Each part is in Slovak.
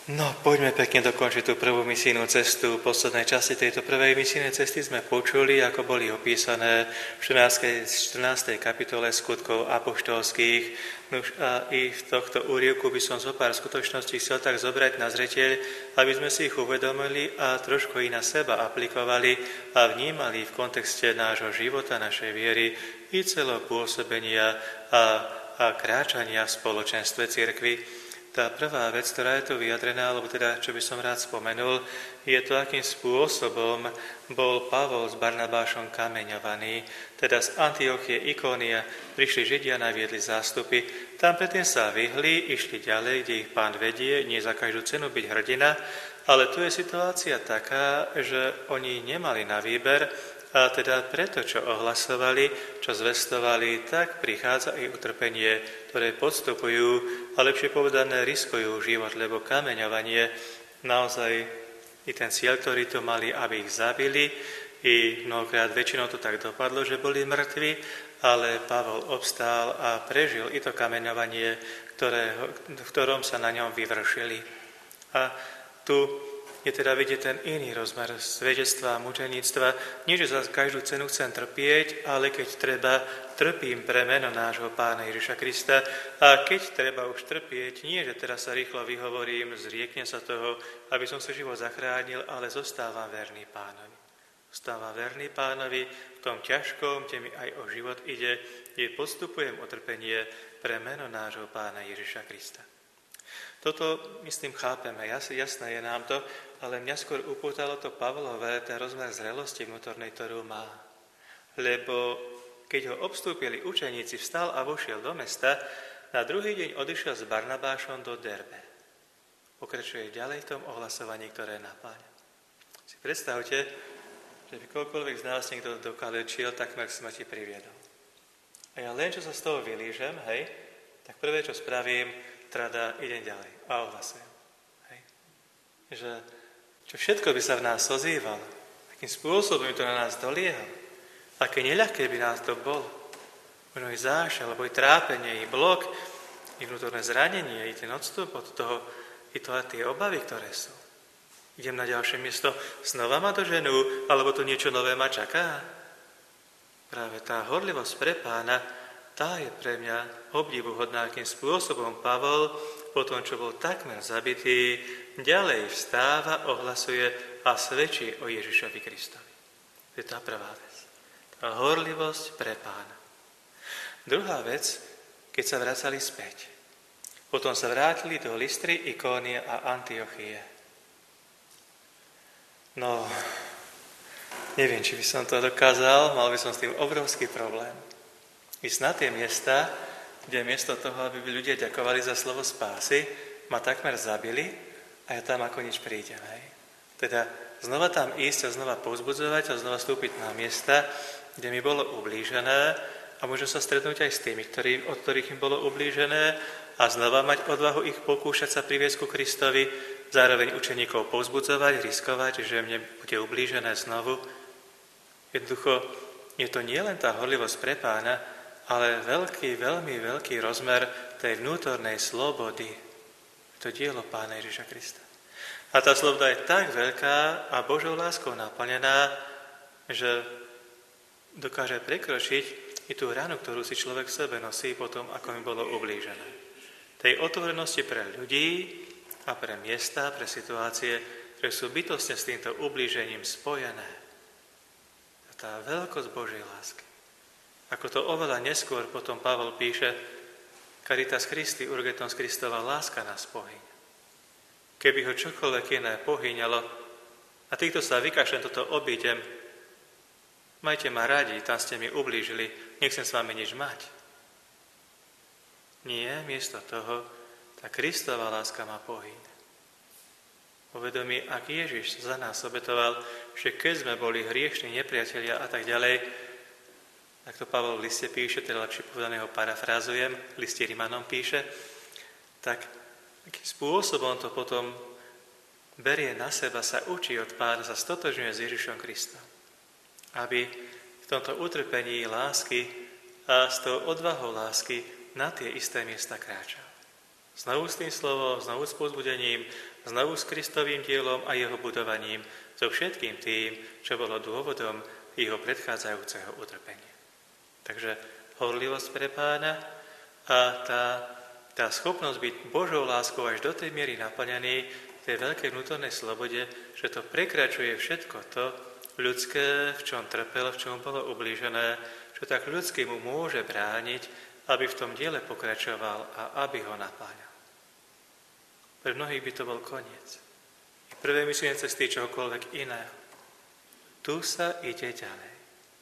No, poďme pekne dokončiť tú prvú misijnú cestu. V poslednej časti tejto prvej misijnej cesty sme počuli, ako boli opísané v 14. kapitole skutkov apoštolských. Nuž a i v tohto úryvku by som zo pár skutočností chcel tak zobrať na zreteľ, aby sme si ich uvedomili a trošku ich na seba aplikovali a vnímali v kontexte nášho života, našej viery i celého pôsobenia a kráčania v spoločenstve cirkvi. Tá prvá vec, ktorá je tu vyjadrená, alebo teda, čo by som rád spomenul, je to, akým spôsobom bol Pavol s Barnabášom kameňovaný. Teda z Antiochie, Ikónia prišli Židia, naviedli zástupy. Tam predtým sa vyhli, išli ďalej, kde ich Pán vedie, nie za každú cenu byť hrdina, ale tu je situácia taká, že oni nemali na výber, a teda preto, čo ohlasovali, čo zvestovali, tak prichádza i utrpenie, ktoré podstupujú, a lepšie povedané riskujú život, lebo kameňovanie naozaj i ten cieľ, ktorý to mali, aby ich zabili, i mnohokrát väčšinou to tak dopadlo, že boli mŕtvi, ale Pavol obstál a prežil i to kameňovanie, v ktorom sa na ňom vyvršili. A tu je teda vidieť ten iný rozmer svedectva a mučeníctva. Nie, že za každú cenu chcem trpieť, ale keď treba, trpím pre meno nášho Pána Ježiša Krista. A keď treba už trpieť, nie, že teraz sa rýchlo vyhovorím, zrieknem sa toho, aby som sa život zachránil, ale zostávam verný Pánovi. Zostávam verný Pánovi v tom ťažkom, kde mi aj o život ide, kde podstupujem utrpenie pre meno nášho Pána Ježiša Krista. Toto, myslím, chápeme, jasné je nám to, ale mňa skôr upútalo to Pavlové, ten rozmer zrelosti vnútornej, ktorú má. Lebo keď ho obstúpili učeníci, vstal a vošiel do mesta, na druhý deň odišiel s Barnabášom do Derbe. Pokračuje ďalej v tom ohlasovaní, ktoré napáňa. Si predstavte, že by koľkoľvek z nás niekto dokalečil, takmer k smrti priviedol. A ja len, čo sa z toho vylížem, tak prvé, čo spravím, teda idem ďalej a ohlasujem. Že čo všetko by sa v nás ozývalo, akým spôsobom by to na nás doliehalo, aké neľahké by nás to bolo. Možno i zášal, alebo i trápenie, i blok, i vnútorné zranenie, i ten odstup od toho, i to a tie obavy, ktoré sú. Idem na ďalšie miesto, znova ma doženú, alebo to niečo nové ma čaká. Práve tá horlivosť pre Pána, tá je pre mňa obdivuhodná, akým spôsobom Pavol, po tom, čo bol takmer zabitý, ďalej vstáva, ohlasuje a svedčí o Ježišovi Kristovi. To je tá prvá vec. Tá horlivosť pre Pána. Druhá vec, keď sa vracali späť. Potom sa vrátili do Lystry, Ikónie a Antiochie. No, neviem, či by som to dokázal, mal by som s tým obrovský problém. Ísť na tie miesta, kde miesto toho, aby ľudia ďakovali za slovo spásy, ma takmer zabili a ja tam ako nič prídem. Teda znova tam ísť a znova povzbudzovať a znova vstúpiť na miesta, kde mi bolo ublížené a možno sa stretnúť aj s tými, od ktorých im bolo ublížené a znova mať odvahu ich pokúšať sa priviesť ku Kristovi, zároveň učeníkov povzbudzovať, riskovať, že mne bude ublížené znovu. Jednoducho je to nielen tá horlivosť pre Pána, ale veľmi veľký rozmer tej vnútornej slobody. To dielo Pána Ježiša Krista. A tá sloboda je tak veľká a Božou láskou naplnená, že dokáže prekročiť i tú ranu, ktorú si človek v sebe nosí potom, ako mi bolo ublížené. Tej otvorenosti pre ľudí a pre miesta, pre situácie, ktoré sú bytostne s týmto ublížením spojené. A tá veľkosť Božej lásky. Ako to oveľa neskôr potom Pavol píše, Caritas Christi, urgentons Kristova láska nás pohýňa. Keby ho čokoľvek iné pohýňalo, a týchto sa vykašľem, toto obídem, majte ma radi, tam ste mi ublížili, nechcem s vami nič mať. Nie, miesto toho, tá Kristova láska ma pohýňa. Uvedomí, ak Ježiš za nás obetoval, že keď sme boli hriešni nepriatelia a tak ďalej, tak to Pavol v liste píše, teda lepšie povedané ho parafrázujem, v liste Rimanom píše, tak akým spôsobom to potom berie na seba, sa učí od Pána, sa stotožňuje s Ježišom Kristom. Aby v tomto utrpení lásky a s tou odvahou lásky na tie isté miesta kráčal. Znovu s tým slovom, znovu s povzbudením, znovu s Kristovým dielom a jeho budovaním, so všetkým tým, čo bolo dôvodom jeho predchádzajúceho utrpenia. Takže horlivosť pre Pána a tá schopnosť byť Božou láskou až do tej miery naplňaný v tej veľkej vnútornej slobode, že to prekračuje všetko to ľudské, v čom trpel, v čom bolo ublížené, čo tak ľudský mu môže brániť, aby v tom diele pokračoval a aby ho napáňal. Pre mnohých by to bol koniec. I prvé misijné cesty čohokoľvek iného. Tu sa ide ďalej.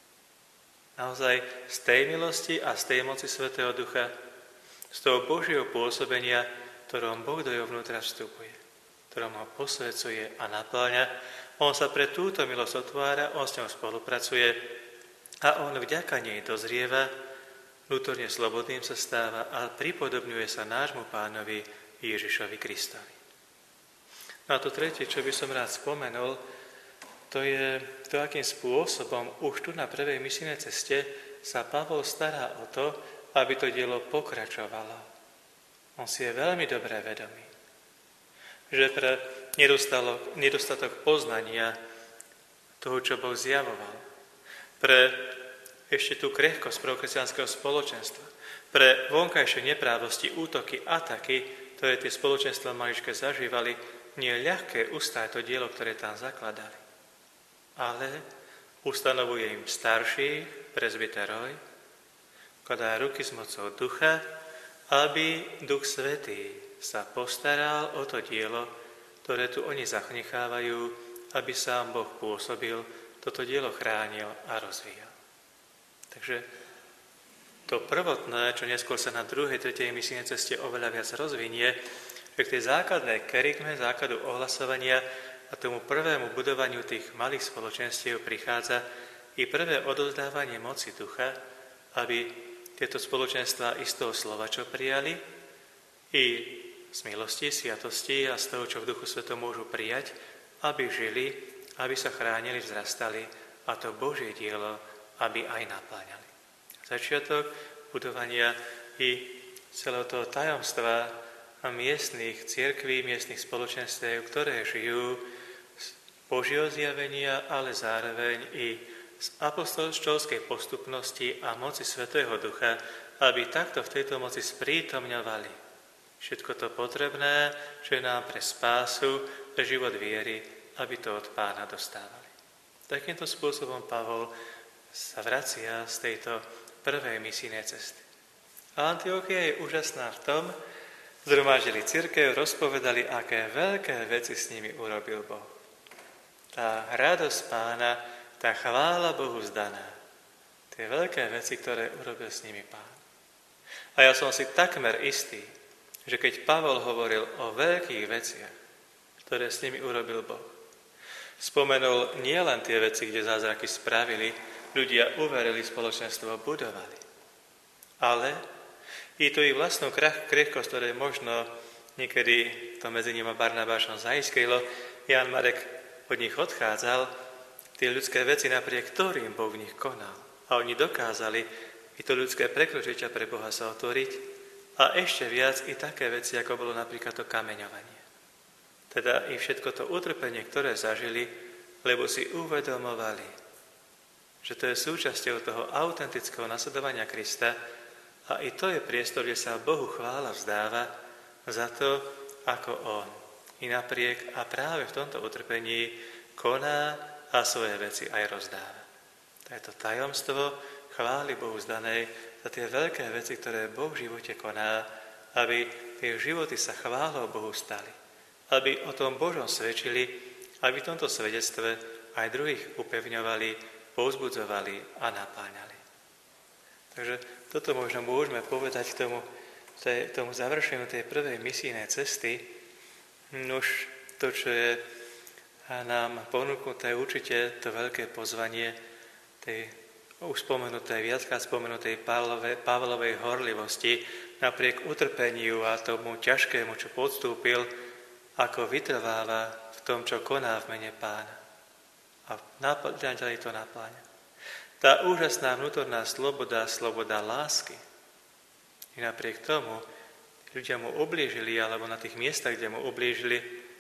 Naozaj z tej milosti a z tej moci Svätého Ducha, z toho Božieho pôsobenia, ktorom Boh do jeho vnútra vstupuje, ktorom ho posvedzuje a napĺňa, on sa pre túto milosť otvára, on s ňou spolupracuje a on vďaka nej dozrieva, vnútorne slobodným sa stáva a pripodobňuje sa nášmu Pánovi Ježišovi Kristovi. No a to tretie, čo by som rád spomenul, to je to, akým spôsobom už tu na prvej misijnej ceste sa Pavol stará o to, aby to dielo pokračovalo. On si je veľmi dobre vedomý, že pre nedostatok poznania toho, čo Boh zjavoval, pre ešte tú krehkosť prvokresťanského spoločenstva, pre vonkajšie neprávosti, útoky, ataky, ktoré tie spoločenstva maličké zažívali, nie je ľahké ustáť to dielo, ktoré tam zakladali. Ale ustanovuje im starších, prezbiteroj, kladá ruky s mocou ducha, aby Duch Svätý sa postaral o to dielo, ktoré tu oni zanechávajú, aby sám Boh pôsobil, toto dielo chránil a rozvíjal. Takže to prvotné, čo neskôr sa na druhej, tretej misijnej ceste oveľa viac rozvinie, že k tej základnej kerygme, základu ohlasovania a tomu prvému budovaniu tých malých spoločenstiev prichádza i prvé odovzdávanie moci ducha, aby tieto spoločenstvá i z toho slova, čo prijali, i z milosti, sviatosti a z toho, čo v Duchu Svetom môžu prijať, aby žili, aby sa chránili, vzrastali a to Božie dielo, aby aj napláňali. Začiatok budovania i celého toho tajomstva a miestnych cirkví, miestnych spoločenstiev, ktoré žijú z Božieho zjavenia, ale zároveň i z apostolskej postupnosti a moci Svätého Ducha, aby takto v tejto moci sprítomňovali všetko to potrebné, čo je nám pre spásu, pre život viery, aby to od Pána dostávali. Takýmto spôsobom Pavol sa vracia z tejto prvej misijnej cesty. A Antiochia je úžasná v tom, zhromaždili cirkev, rozpovedali, aké veľké veci s nimi urobil Boh. Tá radosť Pána, tá chvála Bohu zdaná, tie veľké veci, ktoré urobil s nimi Pán. A ja som si takmer istý, že keď Pavol hovoril o veľkých veciach, ktoré s nimi urobil Boh, spomenul nielen tie veci, kde zázraky spravili, ľudia uverili, spoločenstvo budovali, ale i to ich vlastnú krehkosť, ktoré možno niekedy to medzi ním a Barnabášom zaiskrilo, Jan Marek od nich odchádzal, tie ľudské veci, napriek ktorým Boh v nich konal. A oni dokázali i to ľudské prekročiť a pre Boha sa otvoriť a ešte viac i také veci, ako bolo napríklad to kameňovanie. Teda i všetko to utrpenie, ktoré zažili, lebo si uvedomovali, že to je súčasťou toho autentického nasledovania Krista a i to je priestor, kde sa Bohu chvála vzdáva za to, ako On i napriek a práve v tomto utrpení koná a svoje veci aj rozdáva. To je to tajomstvo chvály Bohu zdanej za tie veľké veci, ktoré Boh v živote koná, aby tie životy sa chválou Bohu stali. Aby o tom Božom svedčili, aby v tomto svedectve aj druhých upevňovali, povzbudzovali a napáňali. Takže toto možno môžeme povedať k tomu završeniu tej prvej misijnej cesty. Už to, čo je nám ponúknuté, určite to veľké pozvanie tej už spomenutej, viackrát spomenutej Pavlovej horlivosti, napriek utrpeniu a tomu ťažkému, čo podstúpil, ako vytrváva v tom, čo koná v mene Pána. A ďalej to napláňa. Tá úžasná vnútorná sloboda lásky. I napriek tomu, ľudia mu ublížili, alebo na tých miestach, kde mu ublížili,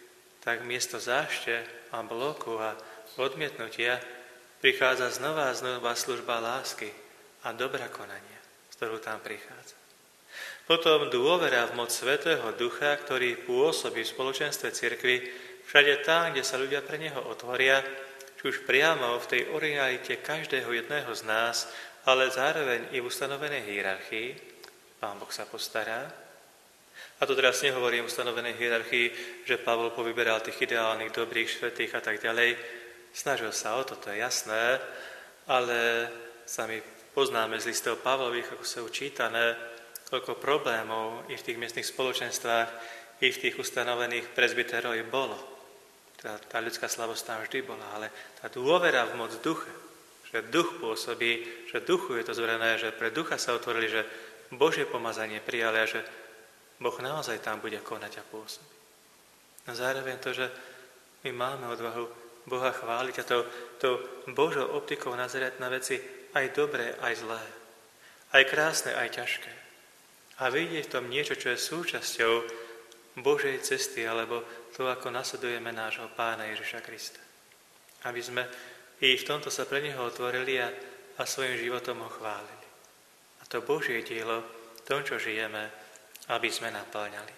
tak miesto zášte a bloku a odmietnutia prichádza znova služba lásky a dobra konania, z ktorú tam prichádza. Potom dôvera v moc Svätého Ducha, ktorý pôsobí v spoločenstve cirkvi všade tam, kde sa ľudia pre neho otvoria, či už priamo v tej originalite každého jedného z nás, ale zároveň i v ustanovenej hierarchii. Pán Boh sa postará. A to teraz nehovorím o ustanovenej hierarchii, že Pavol povyberal tých ideálnych, dobrých, svätých a tak ďalej. Snažil sa o to je jasné, ale sami poznáme z listov Pavlových, ako sa učítané, koľko problémov i v tých miestnych spoločenstvách, i v tých ustanovených presbyterov bolo. Tá ľudská slabosť tam vždy bola, ale tá dôvera v moc ducha, že duch pôsobí, že duchu je to zverené, že pre ducha sa otvorili, že Božie pomazanie prijali a že Boh naozaj tam bude konať a pôsobiť. A zároveň to, že my máme odvahu Boha chváliť a to Božou optikou nazerať na veci aj dobré, aj zlé, aj krásne, aj ťažké. A vidieť v tom niečo, čo je súčasťou Božej cesty, alebo to, ako nasledujeme nášho Pána Ježiša Krista. Aby sme i v tomto sa pre Neho otvorili a svojim životom ho chválili. A to Božie dielo, v tom, čo žijeme, aby sme naplňali.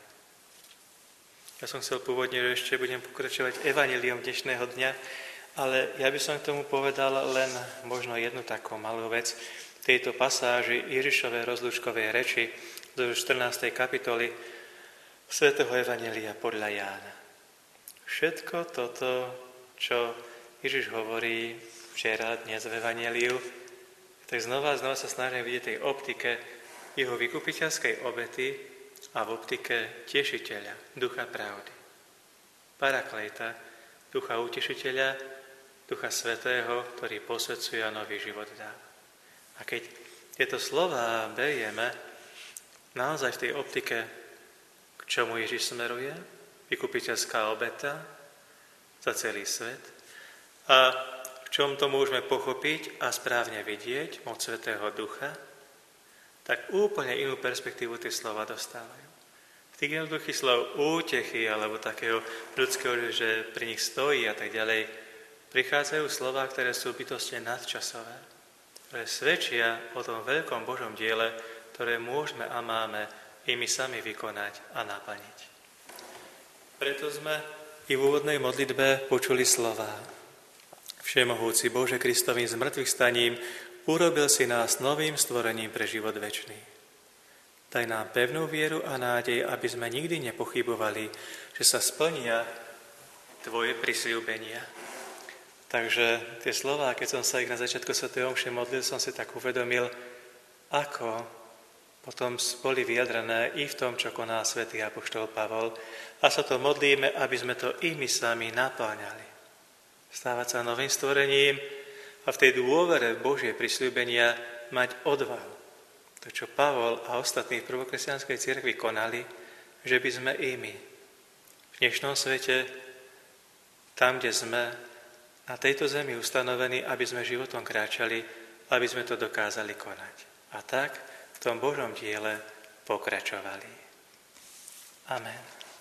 Ja som chcel pôvodne, že ešte budem pokračovať evanjeliom dnešného dňa, ale ja by som k tomu povedal len možno jednu takú malú vec. V tejto pasáži Ježišovej rozlúčkovej reči do 14. kapitoly svätého evanjelia podľa Jána. Všetko toto, čo Ježiš hovorí včera, dnes v evanjeliu, tak znova sa snažím vidieť tej optike jeho vykupiteľskej obety a v optike tešiteľa, ducha pravdy. Parakléta, ducha utešiteľa, ducha svätého, ktorý posvedzuje a nový život dáva. A keď tieto slová berieme naozaj v tej optike, k čomu Ježiš smeruje, vykupiteľská obeta za celý svet, a v čom to môžeme pochopiť a správne vidieť, moc Svätého Ducha, tak úplne inú perspektívu tie slova dostávajú. V tých jednoduchých slov útechy alebo takého ľudského, že pri nich stojí a tak ďalej, prichádzajú slova, ktoré sú bytostne nadčasové, ktoré svedčia o tom veľkom Božom diele, ktoré môžeme a máme i my sami vykonať a naplniť. Preto sme i v úvodnej modlitbe počuli slová. Všemohúci Bože, Kristovým zmrtvých staním urobil si nás novým stvorením pre život večný. Daj nám pevnú vieru a nádej, aby sme nikdy nepochybovali, že sa splnia Tvoje prisľúbenia. Takže tie slová, keď som sa ich na začiatku svätej omše modlil, som si tak uvedomil, ako potom boli vyjadrené i v tom, čo koná svätý apoštol Pavol. A sa to modlíme, aby sme to i my sami naplňali. Stávať sa novým stvorením a v tej dôvere Božie prisľúbenia mať odvahu. To, čo Pavol a ostatní v prvokresťanskej cirkvi konali, že by sme i my v dnešnom svete, tam, kde sme, na tejto zemi ustanovení, aby sme životom kráčali, aby sme to dokázali konať. A tak v tom Božom diele pokračovali. Amen.